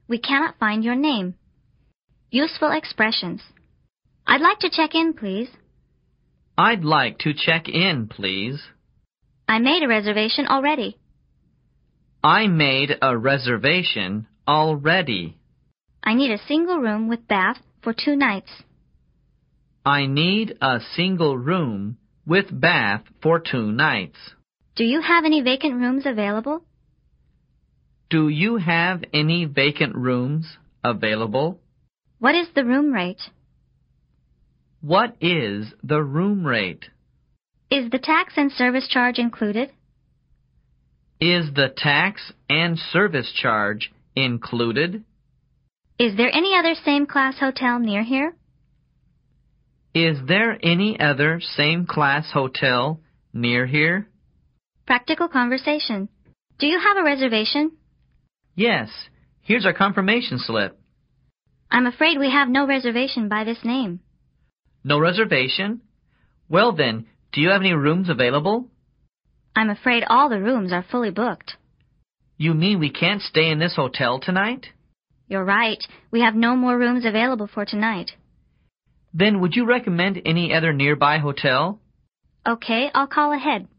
We cannot find your name. Useful expressions. I'd like to check in, please. I'd like to check in, please. I made a reservation already. I made a reservation already. I need a single room with bath for 2 nights. I need a single room with bath for 2 nights. Do you have any vacant rooms available? Do you have any vacant rooms available? What is the room rate? What is the room rate? Is the tax and service charge included? Is the tax and service charge included? Is there any other same-class hotel near here? Is there any other same-class hotel near here? Practical conversation. Do you have a reservation? Yes. Here's our confirmation slip. I'm afraid we have no reservation by this name. No reservation? Well then, do you have any rooms available? I'm afraid all the rooms are fully booked. You mean we can't stay in this hotel tonight? You're right. We have no more rooms available for tonight. Then would you recommend any other nearby hotel? Okay, I'll call ahead.